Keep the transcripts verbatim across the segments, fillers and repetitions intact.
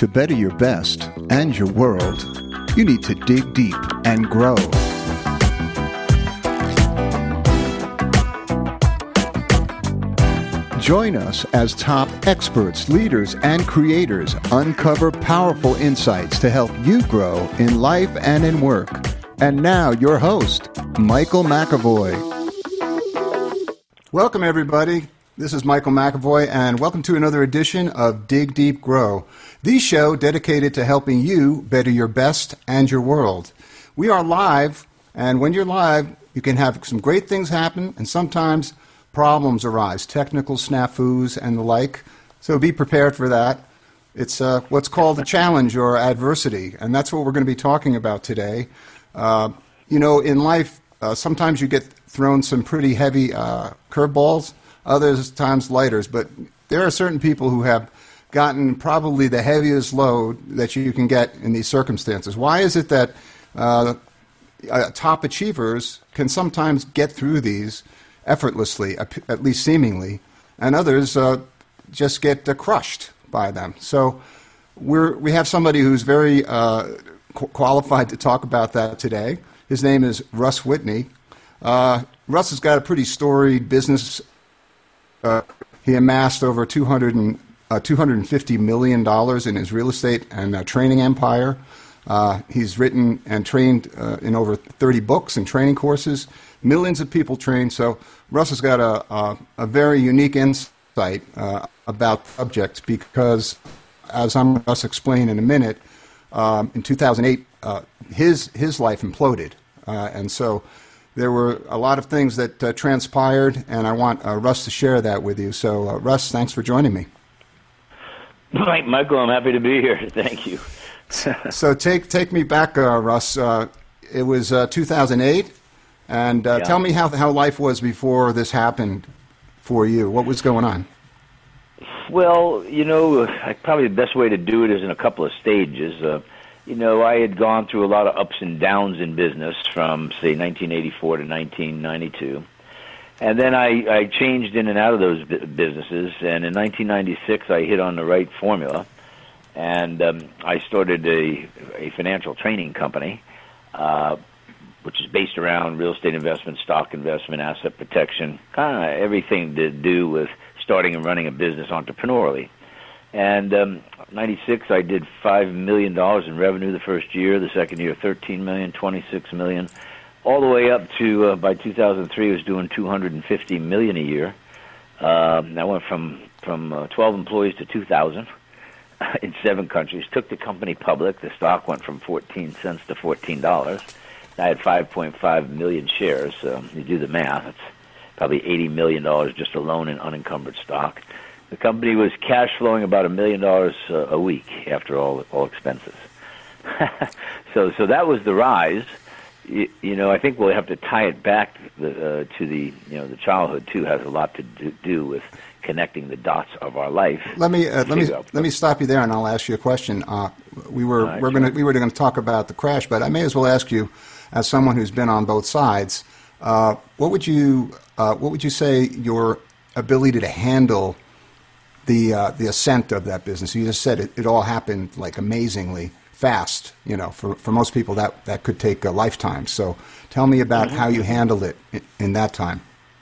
To better your best and your world, you need to dig deep and grow. Join us as top experts, leaders, and creators uncover powerful insights to help you grow in life and in work. And now, your host, Michael McAvoy. Welcome, everybody. This is Michael McAvoy, and welcome to another edition of Dig Deep Grow, the show dedicated to helping you better your best and your world. We are live, and when you're live, you can have some great things happen, and sometimes problems arise, technical snafus and the like, so be prepared for that. It's uh, what's called a challenge or adversity, and that's what we're going to be talking about today. Uh, you know, in life, uh, sometimes you get thrown some pretty heavy uh, curveballs, others times lighters, but there are certain people who have gotten probably the heaviest load that you can get in these circumstances. Why is it that uh, uh, top achievers can sometimes get through these effortlessly, at least seemingly, and others uh, just get uh, crushed by them? So we're, we have somebody who's very uh, qu- qualified to talk about that today. His name is Russ Whitney. Uh, Russ has got a pretty storied business. Uh, he amassed over two hundred and, uh, two hundred fifty million dollars in his real estate and uh, training empire. Uh, he's written and trained uh, in over thirty books and training courses. Millions of people trained. So Russ has got a, a, a very unique insight uh, about the subject because, as I'm going to explain in a minute, um, in two thousand eight, uh, his, his life imploded. Uh, and so there were a lot of things that uh, transpired, and I want uh, Russ to share that with you. So, uh, Russ, thanks for joining me. Mike, Michael, I'm happy to be here. Thank you. So take take me back, uh, Russ. Uh, it was uh, two thousand eight, and uh, yeah. tell me how how life was before this happened for you. What was going on? Well, you know, probably the best way to do it is in a couple of stages. Uh, You know, I had gone through a lot of ups and downs in business from, say, nineteen eighty-four to nineteen ninety-two. And then I, I changed in and out of those businesses. And in nineteen ninety-six, I hit on the right formula. And um, I started a, a financial training company, uh, which is based around real estate investment, stock investment, asset protection, kind of everything to do with starting and running a business entrepreneurially. And um, ninety-six, I did five million dollars in revenue the first year. The second year, thirteen million dollars, twenty-six million dollars, all the way up to, uh, by two thousand three, I was doing two hundred fifty million dollars a year. Um, I went from, from uh, twelve employees to two thousand in seven countries. Took the company public. The stock went from fourteen cents to fourteen dollars. I had five point five million shares. So you do the math. It's probably eighty million dollars just alone in unencumbered stock. The company was cash flowing about a million dollars a week after all all expenses. so so that was the rise. You, you know, I think we'll have to tie it back the, uh, to the you know the childhood too. Has a lot to do, do with connecting the dots of our life. Let me uh, let me let me stop you there, and I'll ask you a question. Uh, we were right, we're sure. going we were going to talk about the crash, but I may as well ask you, as someone who's been on both sides, uh, what would you uh, what would you say your ability to handle the uh, the ascent of that business? You just said it, it all happened like amazingly fast. You know, for, for most people that, that could take a lifetime. So tell me about mm-hmm. how you handled it in, in that time.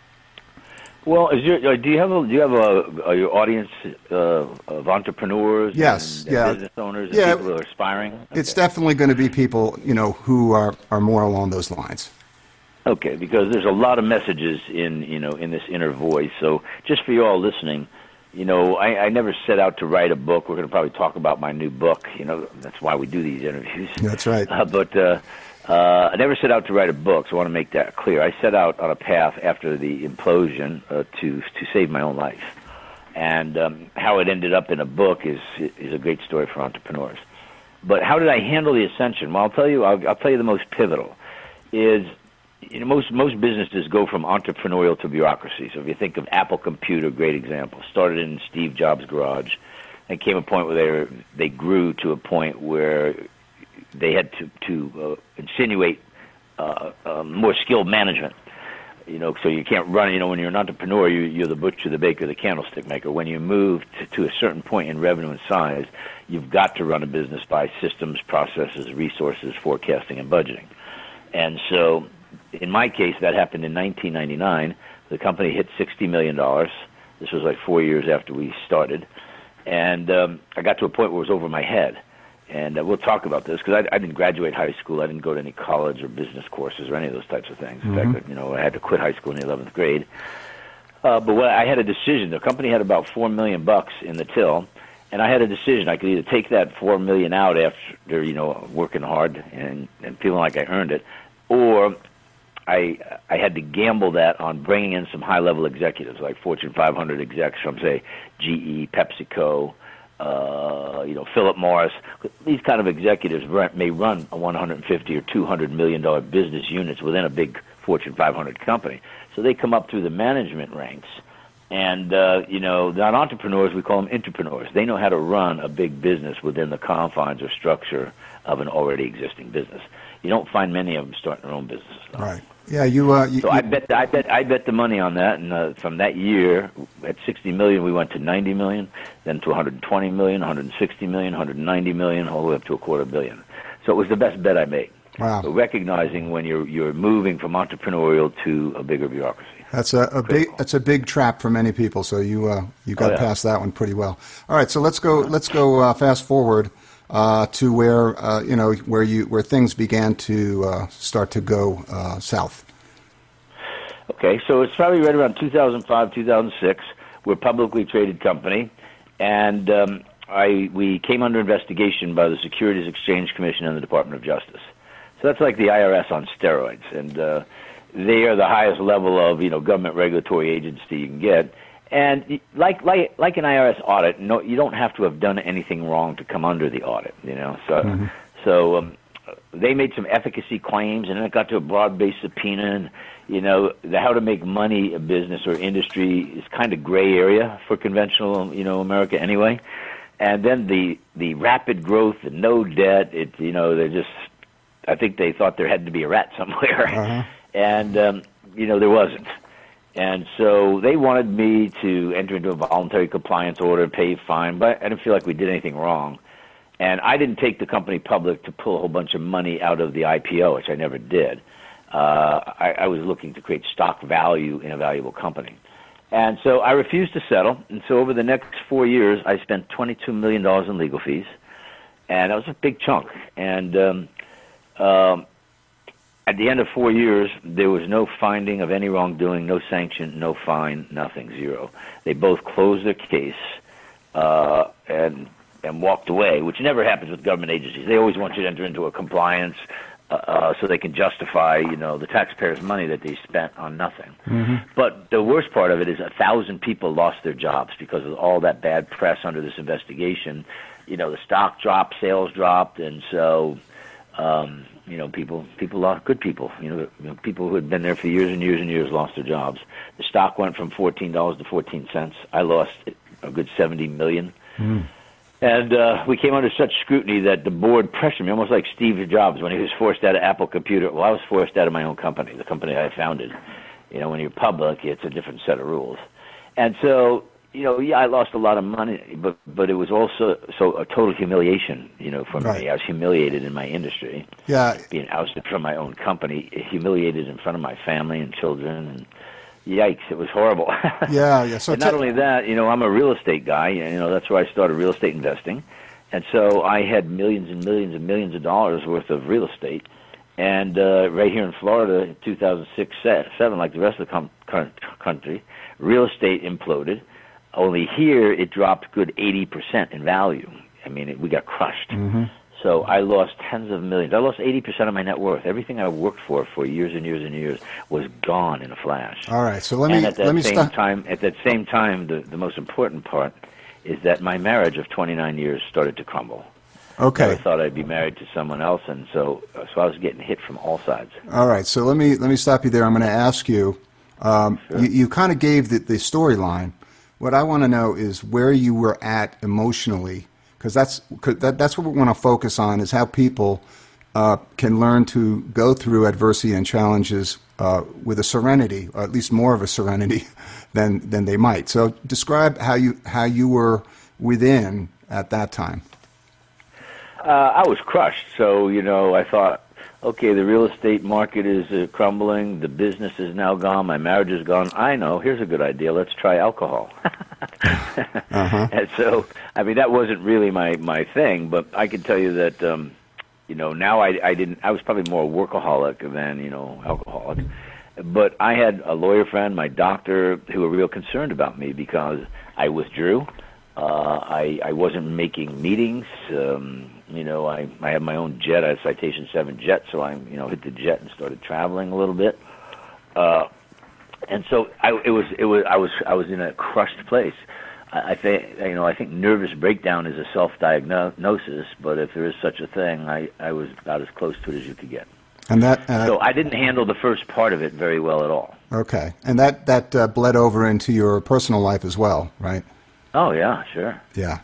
Well, is your, do you have a do you have a, a your audience uh, of entrepreneurs? Yes, and, yeah, and business owners, and yeah. people who are aspiring? Okay. It's definitely going to be people you know who are, are more along those lines. Okay, because there's a lot of messages in you know in this inner voice. So just for you all listening. You know, I, I never set out to write a book. We're going to probably talk about my new book. You know, that's why we do these interviews. That's right. Uh, but uh, uh, I never set out to write a book, so I want to make that clear. I set out on a path after the implosion uh, to to save my own life. And um, how it ended up in a book is is a great story for entrepreneurs. But how did I handle the ascension? Well, I'll tell you. I'll, I'll tell you the most pivotal is. You know, most most businesses go from entrepreneurial to bureaucracy. So if you think of Apple Computer, great example, started in Steve Jobs' garage, and came a point where they were, they grew to a point where they had to to uh, insinuate uh, uh, more skilled management. You know, so you can't run. You know, when you're an entrepreneur, you, you're the butcher, the baker, the candlestick maker. When you move to, to a certain point in revenue and size, you've got to run a business by systems, processes, resources, forecasting, and budgeting. And so, in my case, that happened in nineteen ninety-nine. The company hit sixty million dollars. This was like four years after we started. And um, I got to a point where it was over my head. And uh, we'll talk about this because I, I didn't graduate high school. I didn't go to any college or business courses or any of those types of things. In Mm-hmm. fact, you know, I had to quit high school in the eleventh grade. Uh, but what, I had a decision. The company had about four million bucks in the till, and I had a decision. I could either take that four million out after, you know, working hard and, and feeling like I earned it, or I I had to gamble that on bringing in some high-level executives like Fortune five hundred execs from, say, G E, PepsiCo, uh, you know, Philip Morris. These kind of executives may run a one hundred fifty or two hundred million dollar business units within a big Fortune five hundred company. So they come up through the management ranks, and uh, you know, not entrepreneurs. We call them entrepreneurs. They know how to run a big business within the confines or structure of an already existing business. You don't find many of them starting their own business. Though. Right. Yeah. You. Uh, you So I bet, I bet, I bet the money on that, and uh, from that year, at sixty million, we went to ninety million, then to one hundred twenty million, one hundred sixty million, one hundred ninety million, all the way up to a quarter billion. So it was the best bet I made. Wow. So recognizing when you're you're moving from entrepreneurial to a bigger bureaucracy. That's a, a big. That's a big trap for many people. So you uh, you got Oh, yeah. past that one pretty well. All right. So let's go. Let's go uh, fast forward uh, to where uh, you know where you where things began to uh, start to go uh, south. Okay, so it's probably right around two thousand five, two thousand six. We're a publicly traded company, and um, I we came under investigation by the Securities Exchange Commission and the Department of Justice. So that's like the I R S on steroids, and uh, they are the highest level of you know government regulatory agency you can get. And like like like an I R S audit, no, you don't have to have done anything wrong to come under the audit. You know, so Mm-hmm. so um, they made some efficacy claims, and then it got to a broad-based subpoena. And you know, the how to make money a business or industry is kind of gray area for conventional you know America anyway. And then the the rapid growth, the no debt, it you know they're just. I think they thought there had to be a rat somewhere, Uh-huh. and um, you know there wasn't. And so they wanted me to enter into a voluntary compliance order, pay a fine, but I didn't feel like we did anything wrong. And I didn't take the company public to pull a whole bunch of money out of the I P O, which I never did. Uh, I, I was looking to create stock value in a valuable company. And so I refused to settle. And so over the next four years, I spent twenty-two million dollars in legal fees. And that was a big chunk. And um, um, at the end of four years, there was no finding of any wrongdoing, no sanction, no fine, nothing, zero. They both closed their case uh, and and walked away, which never happens with government agencies. They always want you to enter into a compliance uh, uh, so they can justify, you know, the taxpayers' money that they spent on nothing. Mm-hmm. But the worst part of it is a thousand people lost their jobs because of all that bad press under this investigation. You know, the stock dropped, sales dropped, and so... Um, you know, people people lost good people. You know, you know, people who had been there for years and years and years lost their jobs. The stock went from fourteen dollars to fourteen cents. I lost a good seventy million. Mm. And uh, we came under such scrutiny that the board pressured me, almost like Steve Jobs when he was forced out of Apple Computer. Well, I was forced out of my own company, the company I founded. You know, when you're public, it's a different set of rules. And so, you know, yeah, I lost a lot of money, but but it was also so a total humiliation, you know, for Right. me. I was humiliated in my industry, Yeah. being ousted from my own company, humiliated in front of my family and children, and yikes, it was horrible. Yeah. Yeah. So and not t- only that, you know, I'm a real estate guy. You know, that's where I started real estate investing, and so I had millions and millions and millions of dollars worth of real estate. And uh, right here in Florida, in two thousand six, seven, like the rest of the com- current country, real estate imploded. Only here, it dropped good eighty percent in value. I mean, it, we got crushed. Mm-hmm. So I lost tens of millions. I lost eighty percent of my net worth. Everything I worked for for years and years and years was gone in a flash. All right. So let and me at that let me same stop. time, at that same time, the, the most important part is that my marriage of twenty-nine years started to crumble. Okay. I thought I'd be married to someone else, and so so I was getting hit from all sides. All right. So let me let me stop you there. I'm going to ask you. Um, Sure. You, you kind of gave the, the storyline. What I want to know is where you were at emotionally, because that's cause that, that's what we want to focus on is how people uh, can learn to go through adversity and challenges uh, with a serenity, or at least more of a serenity than than they might. So describe how you how you were within at that time. Uh, I was crushed. So, you know, I thought, okay, the real estate market is uh, crumbling. The business is now gone. My marriage is gone. I know. Here's a good idea. Let's try alcohol. uh-huh. And so, I mean, that wasn't really my, my thing, but I can tell you that, um, you know, now I, I didn't, I was probably more workaholic than, you know, alcoholic. But I had a lawyer friend, my doctor, who were real concerned about me because I withdrew. Uh, I, I wasn't making meetings. Um, you know, I, I had my own jet. I had a Citation seven jet, so I, you know, hit the jet and started traveling a little bit. Uh, and so I, it was, it was, I was, I was in a crushed place. I, I think, you know, I think nervous breakdown is a self-diagnosis, but if there is such a thing, I, I was about as close to it as you could get. And that, uh, so I didn't handle the first part of it very well at all. Okay, and that that uh, bled over into your personal life as well, right? Oh yeah, sure. Yeah.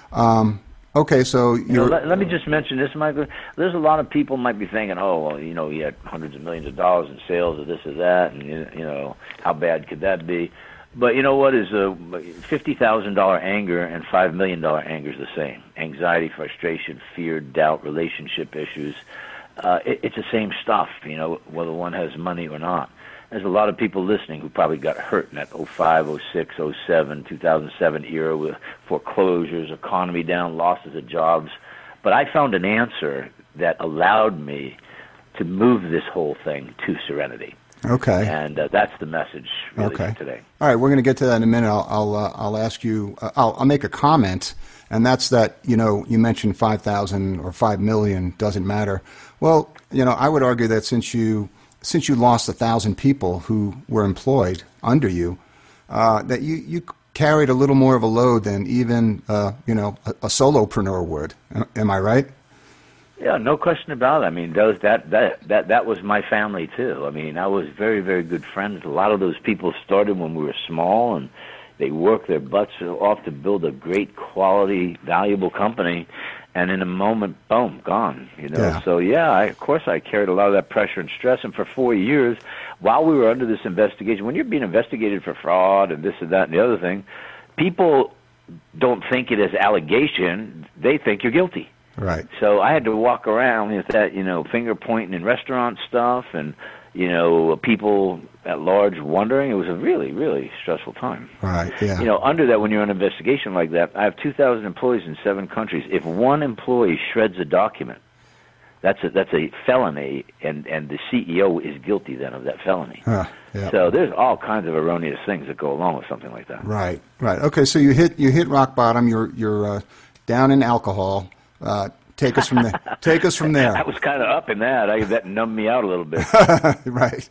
Um, okay, so you know, let, let me just mention this, Michael. There's a lot of people might be thinking, oh, well, you know, he had hundreds of millions of dollars in sales, or this or that, and you know, how bad could that be? But you know what is a fifty thousand dollar anger and five million dollar anger is the same. Anxiety, frustration, fear, doubt, relationship issues. Uh, it, it's the same stuff, you know, whether one has money or not. There's a lot of people listening who probably got hurt in that oh five, oh six, oh seven, two thousand seven era with foreclosures, economy down, losses of jobs. But I found an answer that allowed me to move this whole thing to serenity. Okay. And uh, that's the message really okay. for today. All right, we're going to get to that in a minute. I'll I'll, uh, I'll ask you. Uh, I'll I'll make a comment, and that's that. You know, you mentioned five thousand or five million doesn't matter. Well, you know, I would argue that since you since you lost a thousand people who were employed under you, uh, that you, you carried a little more of a load than even uh, you know a, a solopreneur would. Am I right? Yeah, no question about it. I mean, those that that that that was my family too. I mean, I was very very good friends. A lot of those people started when we were small, and they worked their butts off to build a great quality, valuable company. And in a moment, boom, gone. You know, yeah. So yeah, I, of course, I carried a lot of that pressure and stress. And for four years, while we were under this investigation, when you're being investigated for fraud and this and that and the other thing, people don't think it as allegation; they think you're guilty. Right. So I had to walk around with that, you know, finger pointing in restaurant stuff, and you know, people at large wondering. It was a really, really stressful time. Right, yeah. You know, under that, when you're on an investigation like that, I have two thousand employees in seven countries. If one employee shreds a document, that's a, that's a felony, and, and the C E O is guilty then of that felony. Huh, yeah. So there's all kinds of erroneous things that go along with something like that. Right, right. Okay, so you hit you hit rock bottom. You're you're uh, down in alcohol. Uh, take us from there. Take us from there. I was kind of up in that. I, that numbed me out a little bit. Right.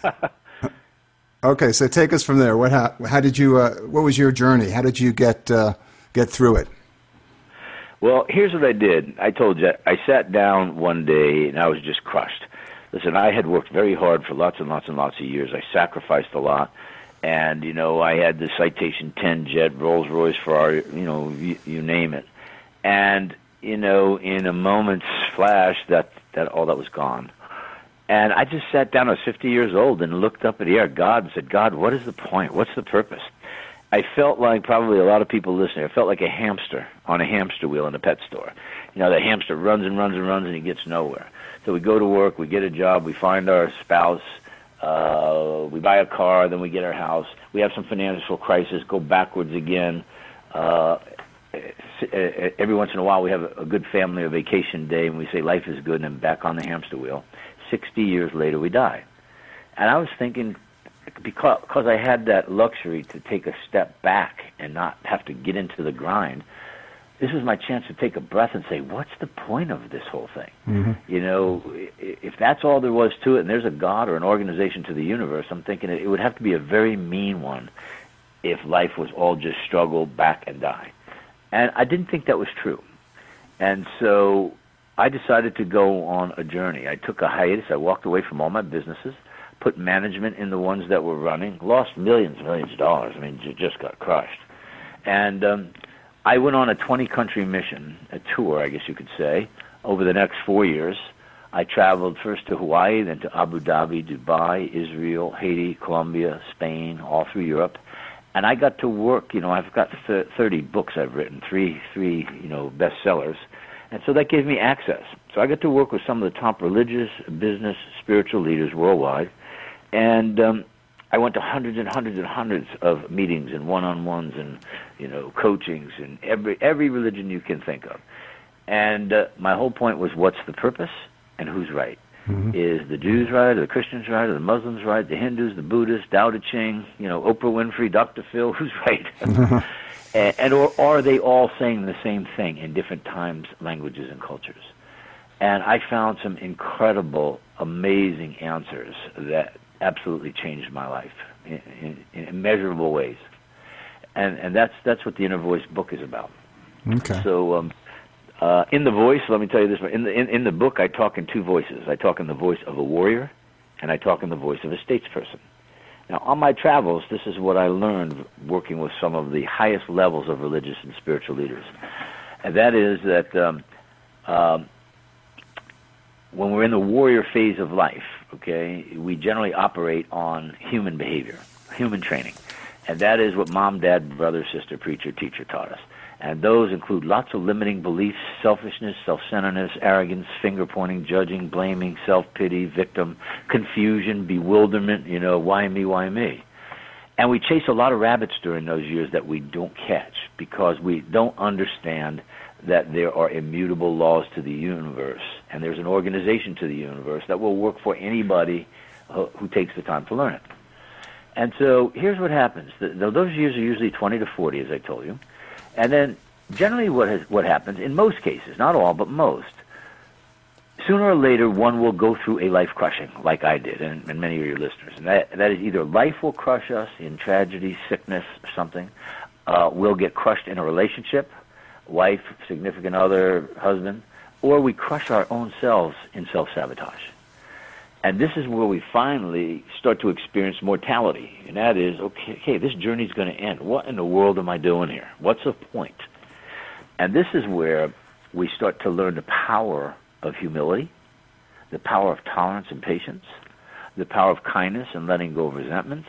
Okay, so take us from there. What how, how did you? Uh, what was your journey? How did you get uh, get through it? Well, here's what I did. I told you, I sat down one day and I was just crushed. Listen, I had worked very hard for lots and lots and lots of years. I sacrificed a lot. And, you know, I had the Citation ten jet, Rolls-Royce, Ferrari, you know, you, you name it. And, you know, in a moment's flash, that, that all that was gone. And I just sat down. I was fifty years old and looked up at the air, God, and said, God, what is the point? What's the purpose? I felt like probably a lot of people listening, I felt like a hamster on a hamster wheel in a pet store. You know, the hamster runs and runs and runs and he gets nowhere. So we go to work, we get a job, we find our spouse, uh, we buy a car, then we get our house. We have some financial crisis, go backwards again. Uh, every once in a while we have a good family or vacation day and we say life is good and then back on the hamster wheel. Sixty years later we die. And I was thinking, because, because I had that luxury to take a step back and not have to get into the grind, this was my chance to take a breath and say, what's the point of this whole thing? Mm-hmm. You know, if that's all there was to it and there's a God or an organization to the universe, I'm thinking it would have to be a very mean one if life was all just struggle, back, and die. And I didn't think that was true. And so I decided to go on a journey. I took a hiatus. I walked away from all my businesses, put management in the ones that were running, lost millions and millions of dollars. I mean, just got crushed. And um, I went on a twenty-country mission, a tour, I guess you could say, over the next four years. I traveled first to Hawaii, then to Abu Dhabi, Dubai, Israel, Haiti, Colombia, Spain, all through Europe. And I got to work, you know, I've got thirty books I've written, three, three, you know, bestsellers. And so that gave me access. So I got to work with some of the top religious, business, spiritual leaders worldwide. And um, I went to hundreds and hundreds and hundreds of meetings and one-on-ones and, you know, coachings and every every religion you can think of. And uh, my whole point was, what's the purpose and who's right? Mm-hmm. Is the Jews right, or the Christians right, or the Muslims right, the Hindus, the Buddhists, Tao Te Ching, you know, Oprah Winfrey, Doctor Phil, who's right? and, and or, or are they all saying the same thing in different times, languages, and cultures? And I found some incredible, amazing answers that absolutely changed my life in, in, in immeasurable ways. And and that's that's what the Inner Voice book is about. Okay. So um, uh, in the voice, let me tell you this: in the in, in the book, I talk in two voices. I talk in the voice of a warrior, and I talk in the voice of a statesperson. Now, on my travels, this is what I learned working with some of the highest levels of religious and spiritual leaders, and that is that um, um, when we're in the warrior phase of life, okay, we generally operate on human behavior, human training. And that is what mom, dad, brother, sister, preacher, teacher taught us. And those include lots of limiting beliefs, selfishness, self-centeredness, arrogance, finger-pointing, judging, blaming, self-pity, victim, confusion, bewilderment, you know, why me, why me? And we chase a lot of rabbits during those years that we don't catch because we don't understand that there are immutable laws to the universe, and there's an organization to the universe that will work for anybody who, who takes the time to learn it. And so here's what happens. The, those years are usually twenty to forty, as I told you. And then generally what has, what happens, in most cases, not all, but most, sooner or later one will go through a life crushing, like I did, and, and many of your listeners. And that, that is either life will crush us in tragedy, sickness, or something. Uh, we'll get crushed in a relationship, wife, significant other, husband, or we crush our own selves in self-sabotage. And this is where we finally start to experience mortality, and that is, okay, okay this journey's going to end. What in the world am I doing here? What's the point? And this is where we start to learn the power of humility, the power of tolerance and patience, the power of kindness and letting go of resentments,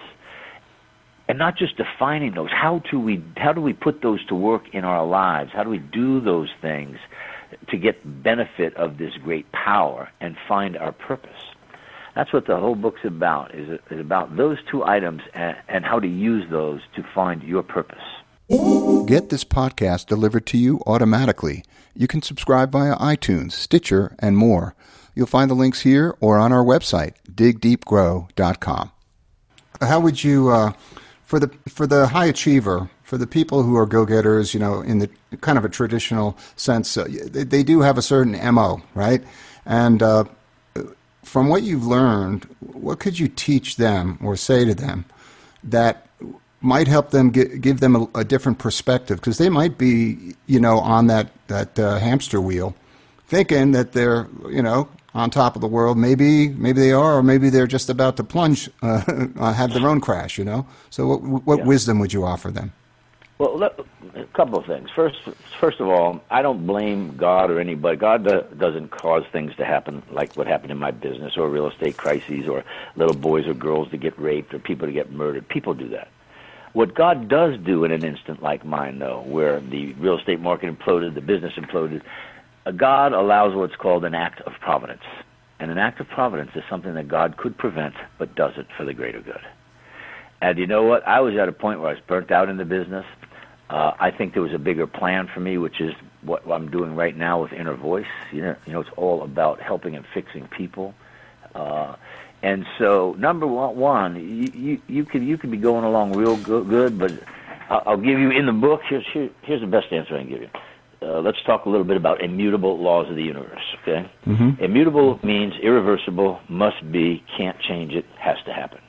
and not just defining those. How do we how do we put those to work in our lives? How do we do those things to get benefit of this great power and find our purpose? That's what the whole book's about, is, is about those two items and, and how to use those to find your purpose. Get this podcast delivered to you automatically. You can subscribe via iTunes, Stitcher, and more. You'll find the links here or on our website, dig deep grow dot com. How would you, uh, for the for the high achiever, for the people who are go-getters, you know, in the kind of a traditional sense, uh, they, they do have a certain M O, right? And uh, from what you've learned, what could you teach them or say to them that might help them get, give them a, a different perspective? Because they might be, you know, on that, that uh, hamster wheel thinking that they're, you know, on top of the world. Maybe maybe they are, or maybe they're just about to plunge, uh, have their own crash, you know? So what, what yeah. wisdom would you offer them? Well, let, a couple of things. First, first of all, I don't blame God or anybody. God do, doesn't cause things to happen like what happened in my business or real estate crises or little boys or girls to get raped or people to get murdered. People do that. What God does do in an instant like mine, though, where the real estate market imploded, the business imploded, God allows what's called an act of providence. And an act of providence is something that God could prevent but does it for the greater good. And you know what? I was at a point where I was burnt out in the business. Uh, I think there was a bigger plan for me, which is what I'm doing right now with Inner Voice. You know, you know, it's all about helping and fixing people. Uh, and so, number one, one you, you, you could you could be going along real good, good but I'll, I'll give you in the book. Here's here, here's the best answer I can give you. Uh, let's talk a little bit about immutable laws of the universe. Okay, mm-hmm. Immutable means irreversible, must be, can't change it, has to happen.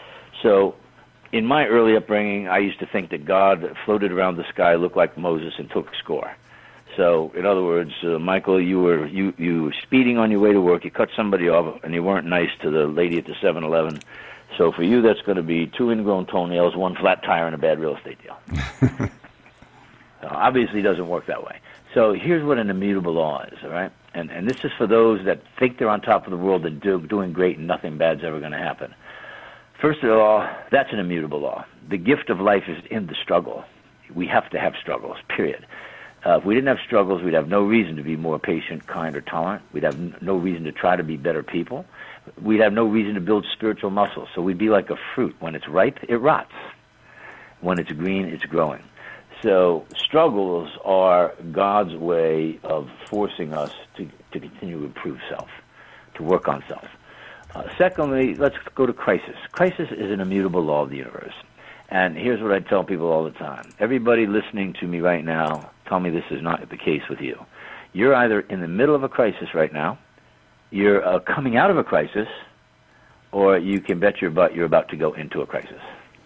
So, in my early upbringing, I used to think that God floated around the sky, looked like Moses, and took a score. So, in other words, uh, Michael, you were you, you were speeding on your way to work, you cut somebody off, and you weren't nice to the lady at the seven eleven. So for you, that's going to be two ingrown toenails, one flat tire, and a bad real estate deal. uh, obviously, it doesn't work that way. So here's what an immutable law is, all right? And and this is for those that think they're on top of the world and do, doing great and nothing bad's ever going to happen. First of all, that's an immutable law. The gift of life is in the struggle. We have to have struggles, period. Uh, if we didn't have struggles, we'd have no reason to be more patient, kind, or tolerant. We'd have n- no reason to try to be better people. We'd have no reason to build spiritual muscles. So we'd be like a fruit. When it's ripe, it rots. When it's green, it's growing. So struggles are God's way of forcing us to, to continue to improve self, to work on self. Uh, secondly, let's go to crisis. Crisis is an immutable law of the universe. And here's what I tell people all the time. Everybody listening to me right now, tell me this is not the case with you. You're either in the middle of a crisis right now, you're uh, coming out of a crisis, or you can bet your butt you're about to go into a crisis.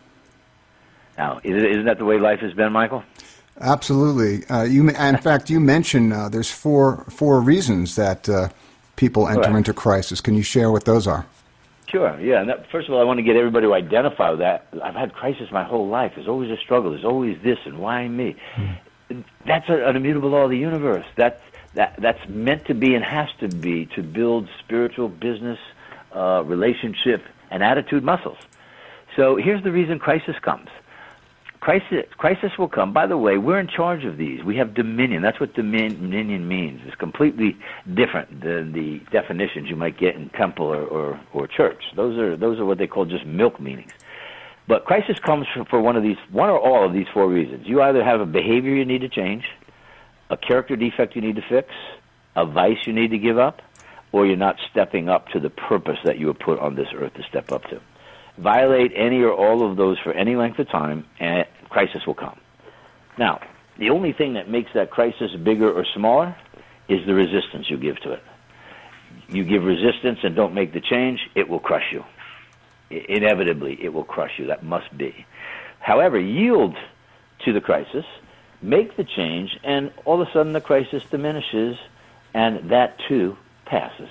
Now, isn't that the way life has been, Michael? Absolutely. Uh, you, in fact, you mentioned uh, there's four four reasons that uh, people enter Correct. into crisis. Can you share what those are? Sure, yeah. And that, first of all, I want to get everybody to identify with that. I've had crisis my whole life. There's always a struggle. There's always this, and why me? Hmm. That's a, an immutable law of the universe. That's, that, that's meant to be and has to be to build spiritual, business, uh, relationship, and attitude muscles. So here's the reason crisis comes. Crisis, crisis will come. By the way, we're in charge of these. We have dominion. That's what dominion means. It's completely different than the definitions you might get in temple or, or, or church. Those are those are what they call just milk meanings. But crisis comes for, for one of these, one or all of these four reasons. You either have a behavior you need to change, a character defect you need to fix, a vice you need to give up, or you're not stepping up to the purpose that you were put on this earth to step up to. Violate any or all of those for any length of time, and crisis will come. Now, the only thing that makes that crisis bigger or smaller is the resistance you give to it. You give resistance and don't make the change, it will crush you. I- inevitably, it will crush you. That must be. However, yield to the crisis, make the change, and all of a sudden the crisis diminishes, and that too passes.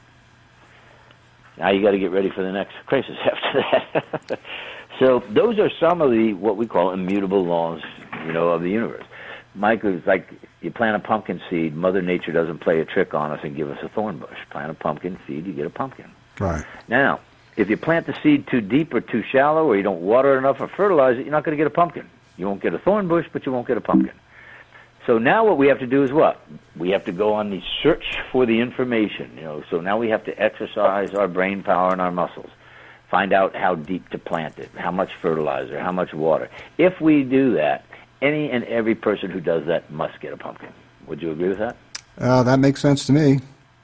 Now you got to get ready for the next crisis after that. So those are some of the what we call immutable laws, you know, of the universe. Mike, it's like you plant a pumpkin seed. Mother Nature doesn't play a trick on us and give us a thorn bush. Plant a pumpkin seed, you get a pumpkin. Right. Now, if you plant the seed too deep or too shallow, or you don't water it enough or fertilize it, you're not going to get a pumpkin. You won't get a thorn bush, but you won't get a pumpkin. So now what we have to do is what? We have to go on the search for the information. You know, so now we have to exercise our brain power and our muscles. Find out how deep to plant it, how much fertilizer, how much water. If we do that, any and every person who does that must get a pumpkin. Would you agree with that? Uh, that makes sense to me.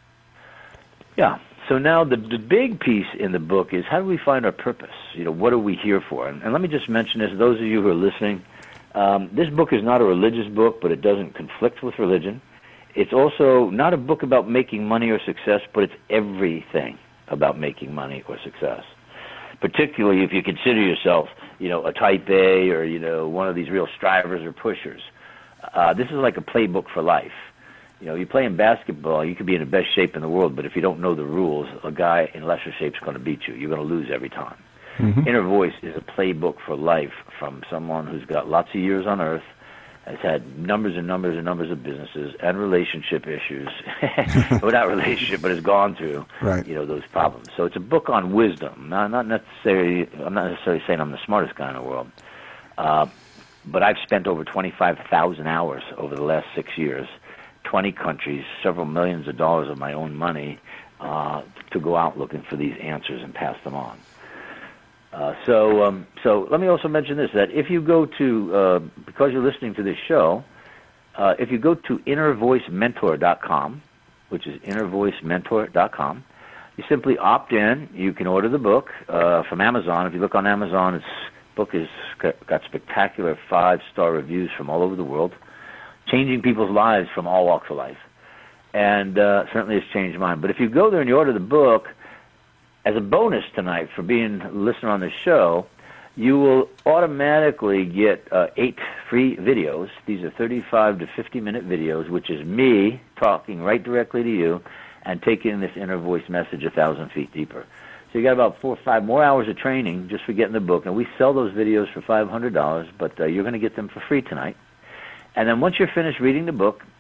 Yeah. So now the the big piece in the book is how do we find our purpose? You know, what are we here for? And, and let me just mention this, those of you who are listening, um, this book is not a religious book, but it doesn't conflict with religion. It's also not a book about making money or success, but it's everything about making money or success. Particularly if you consider yourself, you know, a type A or, you know, one of these real strivers or pushers. Uh, this is like a playbook for life. You know, you play in basketball, you could be in the best shape in the world, but if you don't know the rules, a guy in lesser shape is going to beat you. You're going to lose every time. Mm-hmm. Inner Voice is a playbook for life from someone who's got lots of years on Earth, has had numbers and numbers and numbers of businesses and relationship issues. Well, not relationship, but has gone through, right. you know, those problems. So it's a book on wisdom. Now, not necessarily, I'm not necessarily saying I'm the smartest guy in the world, uh, but I've spent over twenty-five thousand hours over the last six years, twenty countries, several millions of dollars of my own money uh, to go out looking for these answers and pass them on. Uh, so, um, so let me also mention this, that if you go to, uh, because you're listening to this show, uh, if you go to inner voice mentor dot com, which is inner voice mentor dot com, you simply opt in. You can order the book uh, from Amazon. If you look on Amazon, its book has got spectacular five-star reviews from all over the world, changing people's lives from all walks of life. And uh, certainly has changed mine. But if you go there and you order the book, as a bonus tonight for being a listener on the show, you will automatically get uh, eight free videos. These are thirty-five to fifty minute videos, which is me talking right directly to you and taking this inner voice message a thousand feet deeper. So you got about four or five more hours of training just for getting the book. And we sell those videos for five hundred dollars, but uh, you're going to get them for free tonight. And then once you're finished reading the book,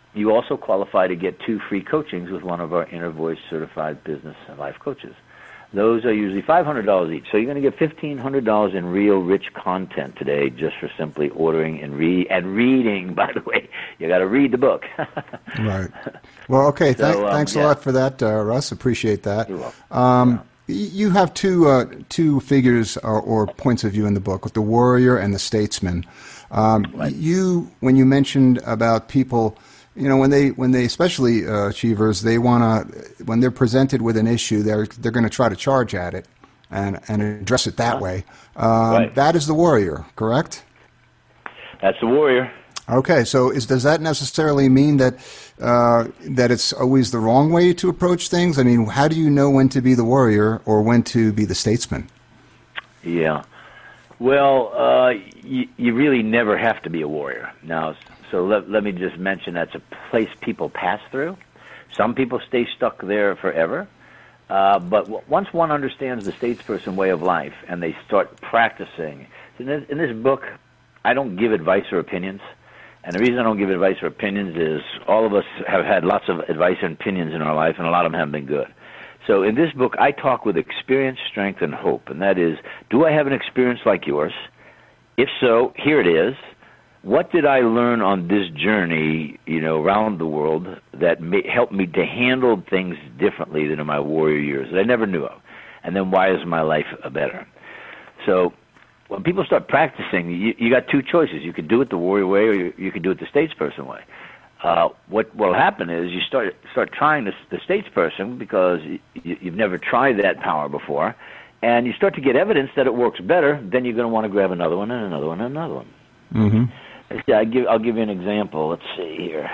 you also qualify to get two free coachings with one of our Inner Voice certified business and life coaches. Those are usually five hundred dollars each. So you're going to get fifteen hundred dollars in real rich content today just for simply ordering and re and reading, by the way. You got to read the book. Right. Well, okay. So, Thank, um, thanks yeah. a lot for that, uh, Russ. Appreciate that. You're welcome. Um, Yeah. You have two uh, two figures or, or points of view in the book, the warrior and the statesman. Um, Right. You, when you mentioned about people, you know, when they when they especially uh, achievers, they want to when they're presented with an issue, they're they're going to try to charge at it and and address it that Huh? way. Um, Right. That is the warrior, correct? That's the warrior. Okay, so is, does that necessarily mean that uh, that it's always the wrong way to approach things? I mean, how do you know when to be the warrior or when to be the statesman? Yeah. Well, uh, you, you really never have to be a warrior. Now, so let, let me just mention that's a place people pass through. Some people stay stuck there forever. Uh, but w- once one understands the statesperson way of life and they start practicing, in this, in this book, I don't give advice or opinions. And the reason I don't give advice or opinions is all of us have had lots of advice and opinions in our life, and a lot of them haven't been good. So in this book, I talk with experience, strength, and hope. And that is, do I have an experience like yours? If so, here it is. What did I learn on this journey, you know, around the world that may, helped me to handle things differently than in my warrior years that I never knew of? And then why is my life better? So when people start practicing, you, you got two choices. You can do it the warrior way, or you, you can do it the statesperson way. Uh, what will happen is you start start trying the, the statesperson because you, you've never tried that power before, and you start to get evidence that it works better. Then you're going to want to grab another one and another one and another one. Mm-hmm. I give, I'll give you an example. Let's see here.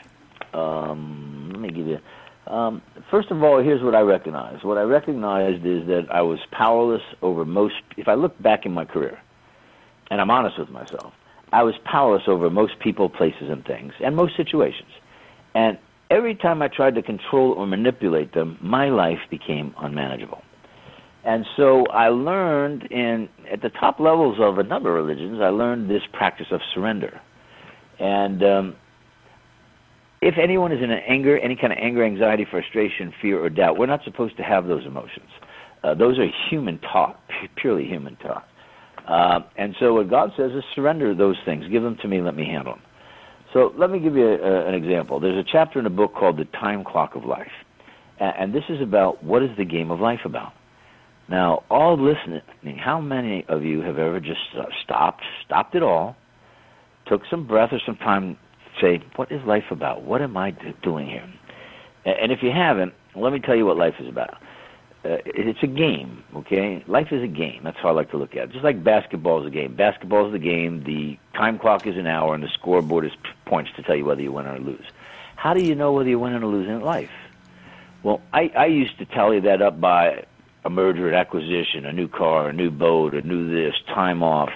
Um, let me give you. Um, first of all, here's what I recognized. What I recognized is that I was powerless over most. If I look back in my career, and I'm honest with myself, I was powerless over most people, places, and things, and most situations. And every time I tried to control or manipulate them, my life became unmanageable. And so I learned in at the top levels of a number of religions, I learned this practice of surrender. And um, if anyone is in an anger, any kind of anger, anxiety, frustration, fear, or doubt, we're not supposed to have those emotions. Uh, those are human taught, purely human taught. Uh, and so what God says is surrender those things. Give them to me, let me handle them. So let me give you a, a, an example. There's a chapter in the book called The Time Clock of Life. And, and this is about what is the game of life about. Now, all listening, how many of you have ever just uh, stopped, stopped it all, took some breath or some time to say, what is life about? What am I do- doing here? And, and if you haven't, let me tell you what life is about. Uh, it's a game, okay? Life is a game. That's how I like to look at it. Just like basketball is a game. Basketball is the game. The time clock is an hour, and the scoreboard is p- points to tell you whether you win or lose. How do you know whether you're winning or losing in life? Well, I, I used to tally that up by a merger and acquisition, a new car, a new boat, a new this, time off.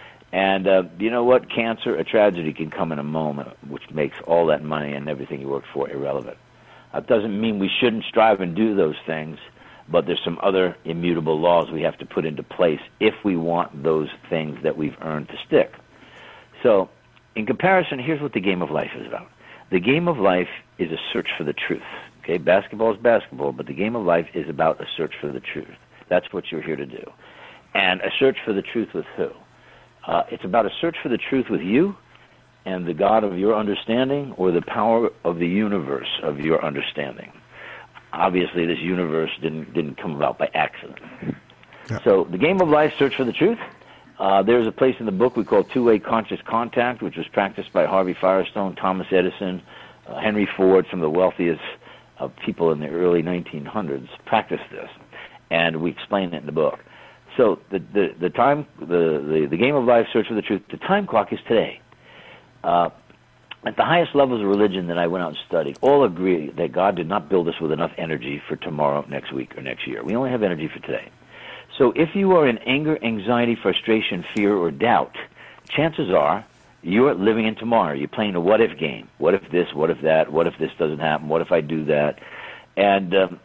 And uh, you know what? Cancer, a tragedy can come in a moment, which makes all that money and everything you worked for irrelevant. That doesn't mean we shouldn't strive and do those things, but there's some other immutable laws we have to put into place if we want those things that we've earned to stick. So, in comparison, here's what the game of life is about. The game of life is a search for the truth. Okay, basketball is basketball, but the game of life is about a search for the truth. That's what you're here to do. And a search for the truth with who? Uh, it's about a search for the truth with you and the God of your understanding, or the power of the universe of your understanding. Obviously, this universe didn't didn't come about by accident. Yeah. So the game of life, search for the truth. Uh, there's a place in the book we call two-way conscious contact, which was practiced by Harvey Firestone, Thomas Edison, uh, Henry Ford, some of the wealthiest uh, people in the early nineteen hundreds practiced this, and we explain it in the book. So the the, the time the, the the game of life, search for the truth. The time clock is today. Uh, At the highest levels of religion that I went out and studied, all agree that God did not build us with enough energy for tomorrow, next week, or next year. We only have energy for today. So if you are in anger, anxiety, frustration, fear, or doubt, chances are you're living in tomorrow. You're playing a what-if game. What if this, what if that, what if this doesn't happen, what if I do that? And um,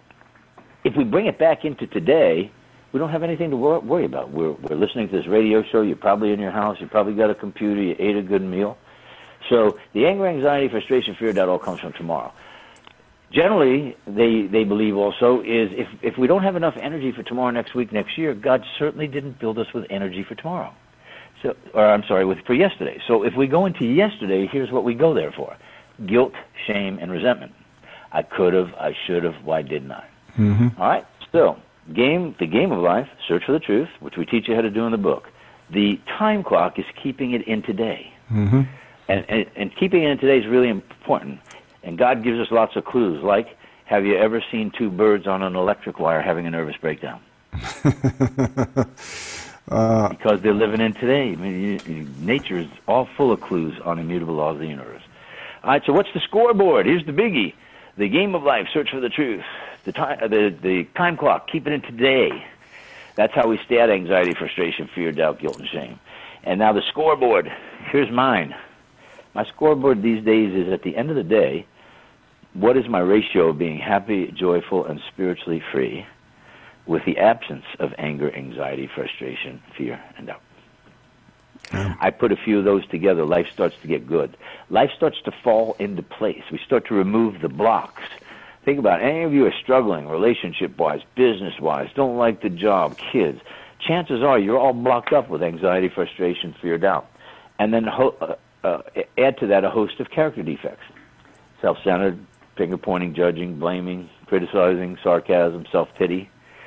if we bring it back into today, we don't have anything to wor- worry about. We're, we're listening to this radio show. You're probably in your house. You probably got a computer. You ate a good meal. So the anger, anxiety, frustration, fear, doubt all comes from tomorrow. Generally, they, they believe also is if, if we don't have enough energy for tomorrow, next week, next year, God certainly didn't build us with energy for tomorrow. So, or I'm sorry, with for yesterday. So if we go into yesterday, here's what we go there for. Guilt, shame, and resentment. I could have, I should have, why didn't I? Mm-hmm. All right? So, game, the game of life, search for the truth, which we teach you how to do in the book. The time clock is keeping it in today. Mm-hmm. And, and, and keeping it in today is really important. And God gives us lots of clues, like, have you ever seen two birds on an electric wire having a nervous breakdown? uh, because they're living in today. I mean, you, you, nature is all full of clues on immutable laws of the universe. All right, so what's the scoreboard? Here's the biggie. The game of life, search for the truth. The time, the, the time clock, keep it in today. That's how we stay out of anxiety, frustration, fear, doubt, guilt, and shame. And now the scoreboard. Here's mine. My scoreboard these days is at the end of the day, what is my ratio of being happy, joyful, and spiritually free with the absence of anger, anxiety, frustration, fear, and doubt? Yeah. I put a few of those together. Life starts to get good. Life starts to fall into place. We start to remove the blocks. Think about it. Any of you are struggling relationship-wise, business-wise, don't like the job, kids. Chances are you're all blocked up with anxiety, frustration, fear, doubt. And then ho- uh, uh, add to that a host of character defects. Self-centered, finger-pointing, judging, blaming, criticizing, sarcasm, self-pity.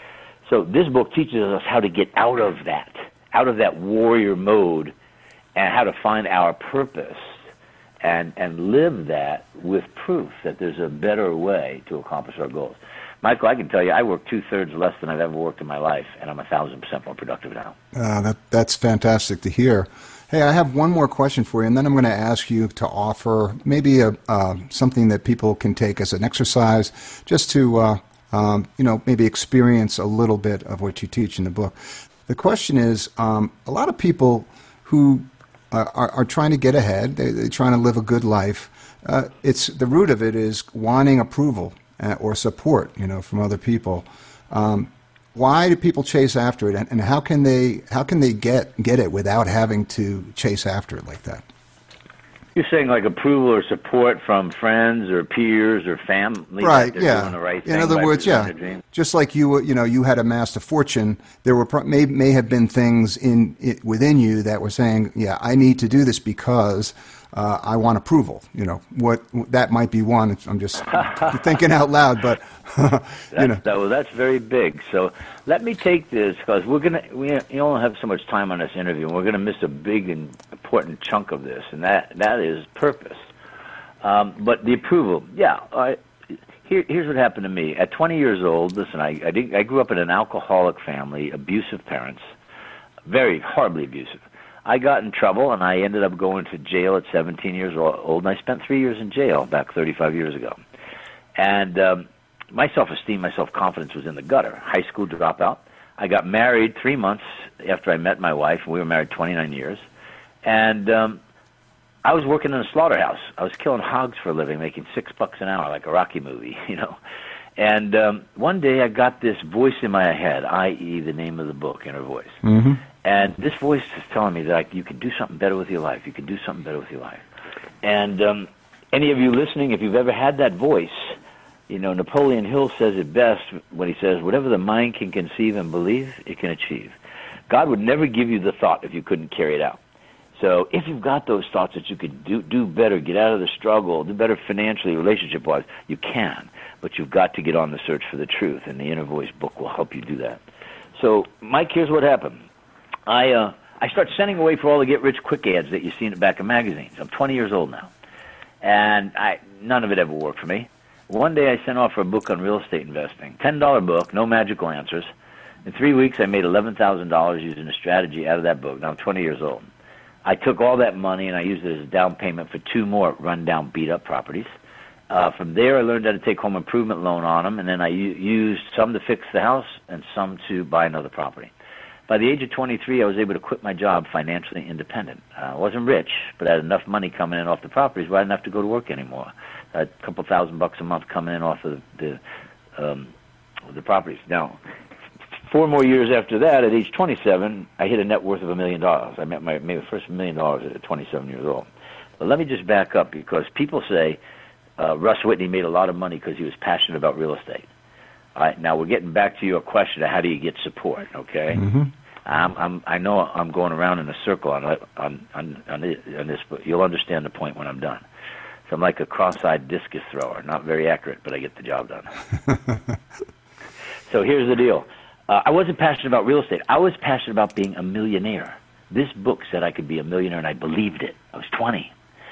So this book teaches us how to get out of that, out of that warrior mode, and how to find our purpose and, and live that with proof that there's a better way to accomplish our goals. Michael, I can tell you, I work two-thirds less than I've ever worked in my life, and I'm a thousand percent more productive now. Uh, that, that's fantastic to hear. Hey, I have one more question for you, and then I'm going to ask you to offer maybe a, uh, something that people can take as an exercise just to, uh, um, you know, maybe experience a little bit of what you teach in the book. The question is, um, a lot of people who uh, are, are trying to get ahead, they, they're trying to live a good life, uh, it's the root of it is wanting approval uh, or support, you know, from other people. Um, Why do people chase after it, and, and how can they how can they get get it without having to chase after it like that? You're saying like approval or support from friends or peers or family, right? That Yeah. doing the right In other words, yeah. Just like you, you know, you had amassed a fortune, there were may may have been things in it, within you that were saying, yeah, I need to do this because uh, I want approval. You know, what that might be one. I'm just thinking out loud, but you that's, know, that, well, that's very big. So let me take this because we're gonna we you don't have so much time on this interview, and we're gonna miss a big and important chunk of this, and that that is purpose. Um, but the approval, yeah. I, here, here's what happened to me at twenty years old. Listen, I I, did, I grew up in an alcoholic family, abusive parents, very horribly abusive. I got in trouble, and I ended up going to jail at seventeen years old, and I spent three years in jail back thirty-five years ago. And um, my self-esteem, my self-confidence was in the gutter. High school dropout. I got married three months after I met my wife, and we were married twenty-nine years. And um, I was working in a slaughterhouse. I was killing hogs for a living, making six bucks an hour, like a Rocky movie, you know. And um, one day I got this voice in my head, that is the name of the book, Inner Voice. Mm-hmm. And this voice is telling me that like, you can do something better with your life. You can do something better with your life. And um, any of you listening, if you've ever had that voice, you know, Napoleon Hill says it best when he says, whatever the mind can conceive and believe, it can achieve. God would never give you the thought if you couldn't carry it out. So if you've got those thoughts that you could do, do better, get out of the struggle, do better financially, relationship-wise, you can. But you've got to get on the search for the truth, and the Inner Voice book will help you do that. So, Mike, here's what happened. I uh, I start sending away for all the get-rich-quick ads that you see in the back of magazines. I'm twenty years old now, and I none of it ever worked for me. One day I sent off for a book on real estate investing, ten dollar book, no magical answers. In three weeks I made eleven thousand dollars using a strategy out of that book. Now I'm twenty years old. I took all that money and I used it as a down payment for two more run-down, beat-up properties. Uh, from there I learned how to take home improvement loan on them, and then I u- used some to fix the house and some to buy another property. By the age of twenty-three, I was able to quit my job financially independent. Uh, I wasn't rich, but I had enough money coming in off the properties where I didn't have to go to work anymore. I had a couple thousand bucks a month coming in off of the um, the properties. Now, four more years after that, at age twenty-seven, I hit a net worth of a million dollars. I met my, made my first million dollars at twenty-seven years old. But let me just back up, because people say uh, Russ Whitney made a lot of money because he was passionate about real estate. All right, now we're getting back to your question of how do you get support, okay? Mm-hmm. I'm, I'm, I know I'm going around in a circle on, on, on, on this, but you'll understand the point when I'm done. So I'm like a cross-eyed discus thrower, not very accurate, but I get the job done. So here's the deal. Uh, I wasn't passionate about real estate. I was passionate about being a millionaire. This book said I could be a millionaire, and I believed it. I was twenty.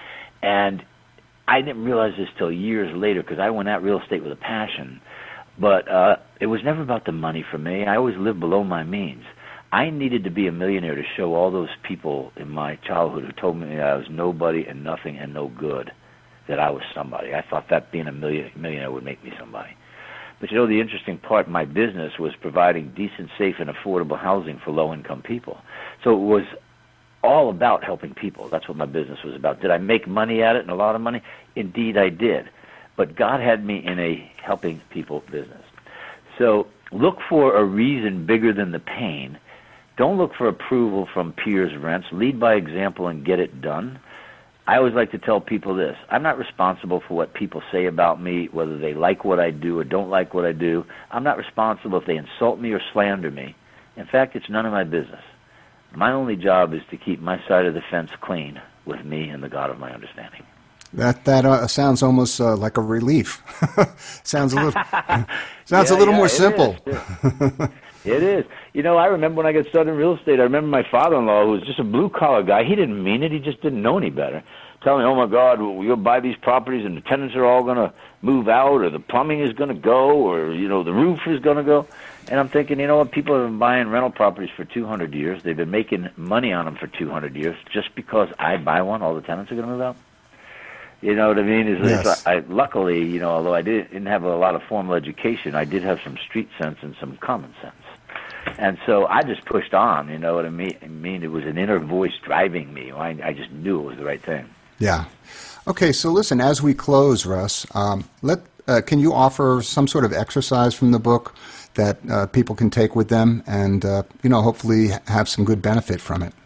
And I didn't realize this till years later, because I went at real estate with a passion. But uh, it was never about the money for me. I always lived below my means. I needed to be a millionaire to show all those people in my childhood who told me I was nobody and nothing and no good, that I was somebody. I thought that being a million, millionaire would make me somebody. But you know, the interesting part, my business was providing decent, safe, and affordable housing for low-income people. So it was all about helping people. That's what my business was about. Did I make money at it, and a lot of money? Indeed, I did. But God had me in a helping people business. So look for a reason bigger than the pain. Don't look for approval from peers' rents. Lead by example and get it done. I always like to tell people this. I'm not responsible for what people say about me, whether they like what I do or don't like what I do. I'm not responsible if they insult me or slander me. In fact, it's none of my business. My only job is to keep my side of the fence clean with me and the God of my understanding. That that uh, sounds almost uh, like a relief. sounds a little sounds yeah, a little yeah, more it simple. Is. It is. You know, I remember when I got started in real estate, I remember my father-in-law, who was just a blue-collar guy. He didn't mean it. He just didn't know any better. Telling me, oh, my God, we'll buy these properties and the tenants are all going to move out, or the plumbing is going to go, or, you know, the roof is going to go. And I'm thinking, you know what, people have been buying rental properties for two hundred years. They've been making money on them for two hundred years. Just because I buy one, all the tenants are going to move out? You know what I mean? It's, Yes. it's, I, luckily, you know, although I didn't, didn't have a lot of formal education, I did have some street sense and some common sense. And so I just pushed on, you know what I mean? I mean, it was an inner voice driving me. I, I just knew it was the right thing. Yeah. Okay, so listen, as we close, Russ, um, let uh, can you offer some sort of exercise from the book that uh, people can take with them and, uh, you know, hopefully have some good benefit from it?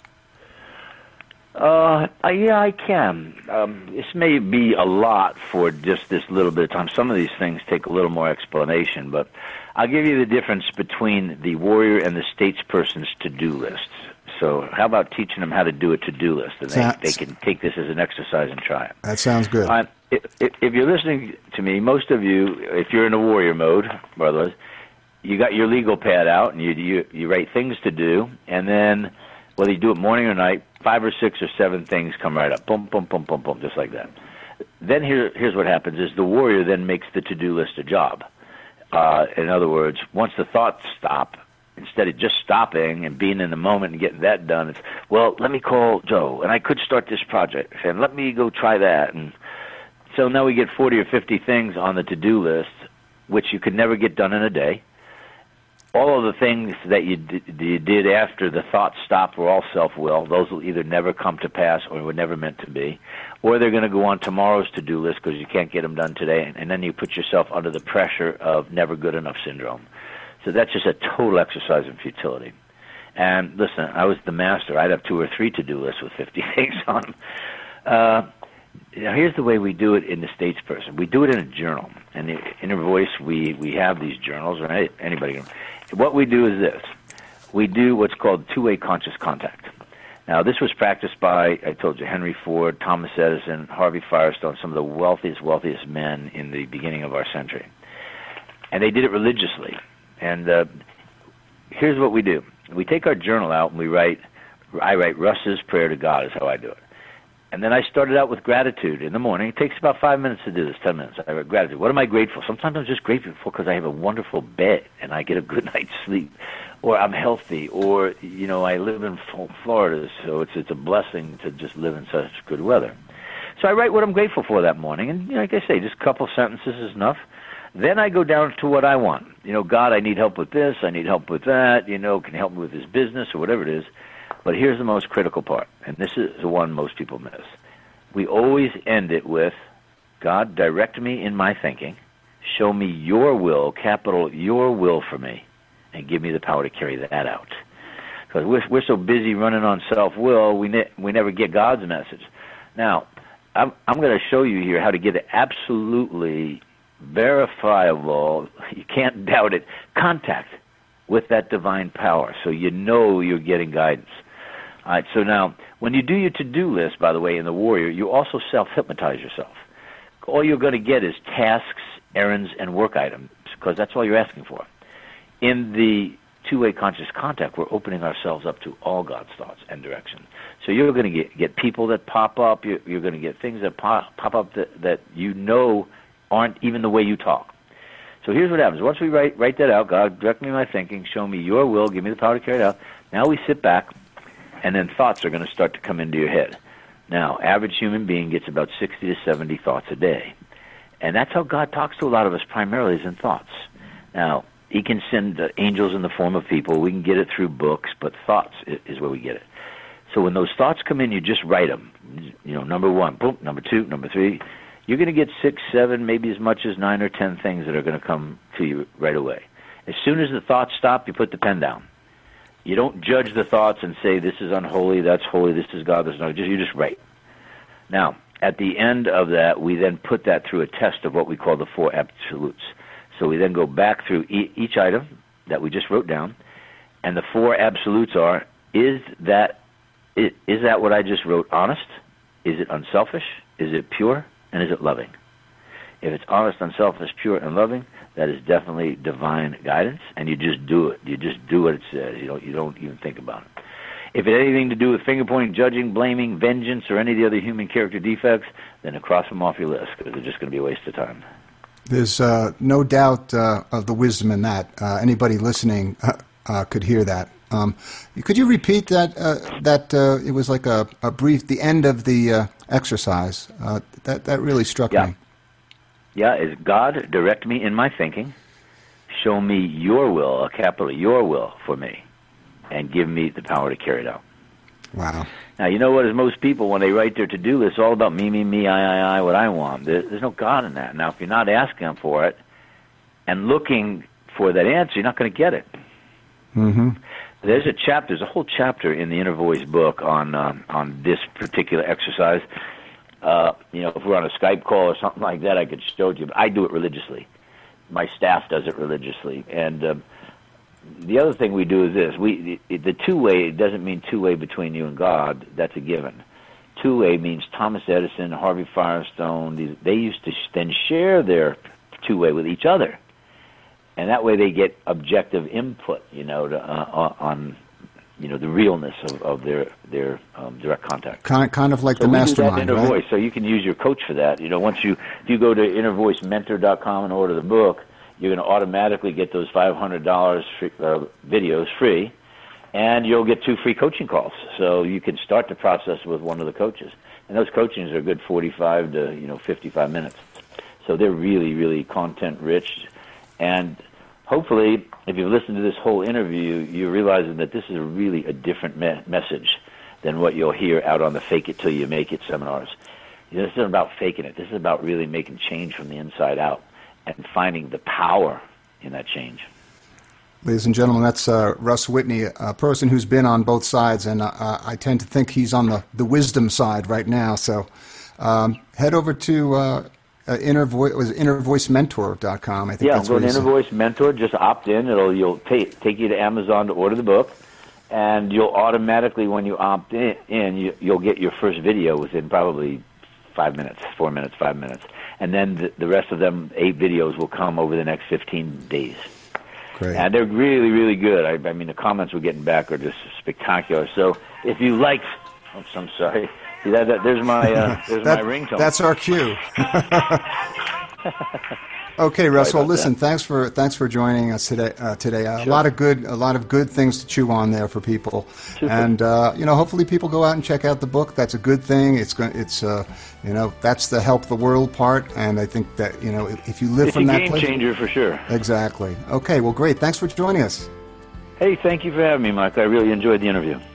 Uh, yeah, I can. Um, this may be a lot for just this little bit of time. Some of these things take a little more explanation, but I'll give you the difference between the warrior and the statesperson's to-do lists. So how about teaching them how to do a to-do list, and they, they can take this as an exercise and try it. That sounds good. Uh, if, if you're listening to me, most of you, if you're in a warrior mode, brothers, you got your legal pad out, and you, you, you write things to do, and then whether you do it morning or night, five or six or seven things come right up. Boom, boom, boom, boom, boom, just like that. Then here, here's what happens is the warrior then makes the to-do list a job. Uh, in other words, once the thoughts stop, instead of just stopping and being in the moment and getting that done, it's, well, let me call Joe, and I could start this project, and let me go try that. And so now we get forty or fifty things on the to-do list, which you could never get done in a day. All of the things that you, d- you did after the thoughts stopped were all self-will. Those will either never come to pass or were never meant to be, or they're going to go on tomorrow's to-do list because you can't get them done today, and, and then you put yourself under the pressure of never good enough syndrome. So that's just a total exercise in futility. And listen, I was the master. I'd have two or three to-do lists with fifty things on them. Uh, now, here's the way we do it in the statesperson. We do it in a journal. In the inner voice, we, we have these journals, or anybody can. What we do is this. We do what's called two-way conscious contact. Now, this was practiced by, I told you, Henry Ford, Thomas Edison, Harvey Firestone, some of the wealthiest, wealthiest men in the beginning of our century. And they did it religiously. And uh, here's what we do. We take our journal out and we write, I write Russ's prayer to God is how I do it. And then I started out with gratitude in the morning. It takes about five minutes to do this, ten minutes. I write gratitude. What am I grateful? Sometimes I'm just grateful because I have a wonderful bed and I get a good night's sleep, or I'm healthy, or, you know, I live in Florida, so it's it's a blessing to just live in such good weather. So I write what I'm grateful for that morning, and, you know, like I say, just a couple sentences is enough. Then I go down to what I want. You know, God, I need help with this, I need help with that, you know, can you help me with this business or whatever it is. But here's the most critical part, and this is the one most people miss. We always end it with, God, direct me in my thinking, show me your will, capital your will for me, and give me the power to carry that out. Because we're, we're so busy running on self-will, we, ne- we never get God's message. Now, I'm, I'm going to show you here how to get it absolutely verifiable, you can't doubt it, contact with that divine power, so you know you're getting guidance. All right, so now, when you do your to-do list, by the way, in the Warrior, you also self-hypnotize yourself. All you're going to get is tasks, errands, and work items, because that's all you're asking for. In the two-way conscious contact, we're opening ourselves up to all God's thoughts and direction. So you're going to get, get people that pop up, you're, you're going to get things that pop, pop up that, that you know aren't even the way you talk. So here's what happens. Once we write, write that out, God, direct me in my thinking, show me your will, give me the power to carry it out. Now we sit back, and then thoughts are going to start to come into your head. Now, average human being gets about sixty to seventy thoughts a day. And that's how God talks to a lot of us, primarily is in thoughts. Now, he can send uh, angels in the form of people. We can get it through books, but thoughts is, is where we get it. So when those thoughts come in, you just write them. You know, number one, boom, number two, number three. You're going to get six, seven, maybe as much as nine or ten things that are going to come to you right away. As soon as the thoughts stop, you put the pen down. You don't judge the thoughts and say, this is unholy, that's holy, this is God, this is not. Just, you just write. Now, at the end of that, we then put that through a test of what we call the four absolutes. So we then go back through e- each item that we just wrote down, and the four absolutes are, is that is, is that what I just wrote honest? Is it unselfish? Is it pure? And is it loving? If it's honest, unselfish, pure, and loving, that is definitely divine guidance, and you just do it. You just do what it says. You don't, you don't even think about it. If it had anything to do with finger-pointing, judging, blaming, vengeance, or any of the other human character defects, then cross them off your list, because they're just going to be a waste of time. There's uh, no doubt uh, of the wisdom in that. Uh, anybody listening uh, uh, could hear that. Um, could you repeat that? Uh, that uh, it was like a, a brief, the end of the uh, exercise. Uh, that that really struck yeah. me. Yeah, is God direct me in my thinking, show me your will, a capital your will for me, and give me the power to carry it out. Wow. Now, you know what, as most people, when they write their to-do list, it's all about me, me, me, I, I, I, what I want. There, there's no God in that. Now, if you're not asking for it and looking for that answer, you're not going to get it. Mm-hmm. There's a chapter, there's a whole chapter in the Inner Voice book on um, on this particular exercise. Uh, you know, if we're on a Skype call or something like that, I could show it to you, but I do it religiously. My staff does it religiously. And um, the other thing we do is this. We the, the two-way, it doesn't mean two-way between you and God. That's a given. Two-way means Thomas Edison, Harvey Firestone, these, they used to then share their two-way with each other. And that way they get objective input, you know, to, uh, on, you know, the realness of, of their their um, direct contact. Kind, kind of like so the we mastermind, do that in Inner right? Voice, so you can use your coach for that. You know, once you if you go to inner voice mentor dot com and order the book, you're going to automatically get those five hundred dollars free, uh, videos free, and you'll get two free coaching calls. So you can start the process with one of the coaches, and those coachings are a good forty-five to you know fifty-five minutes. So they're really, really content rich. And hopefully, if you've listened to this whole interview, you're realizing that this is really a different me- message than what you'll hear out on the Fake It Till You Make It seminars. You know, this isn't about faking it. This is about really making change from the inside out and finding the power in that change. Ladies and gentlemen, that's uh, Russ Whitney, a person who's been on both sides, and uh, I tend to think he's on the, the wisdom side right now. So um, head over to... Uh, Uh, inner voice was inner voice mentor dot com. I think yeah, that's go what to Inner Voice Mentor. Just opt in. It'll you'll take take you to Amazon to order the book, and you'll automatically when you opt in, in you, you'll get your first video within probably five minutes, four minutes, five minutes, and then the, the rest of them eight videos will come over the next fifteen days. Great. And they're really really good. I, I mean the comments we're getting back are just spectacular. So if you like, oops, I'm sorry. See, that, that, there's my uh, there's that, my ringtone. That's our cue. Okay, Russ. Well, listen. That. Thanks for thanks for joining us today. Uh, today, uh, sure. a lot of good a lot of good things to chew on there for people, Super. and uh, you know, hopefully, people go out and check out the book. That's a good thing. It's going. It's uh, you know, that's the help the world part, and I think that you know, if, if you live it's from a that game place, changer for sure. Exactly. Okay. Well, great. Thanks for joining us. Hey, thank you for having me, Mike. I really enjoyed the interview.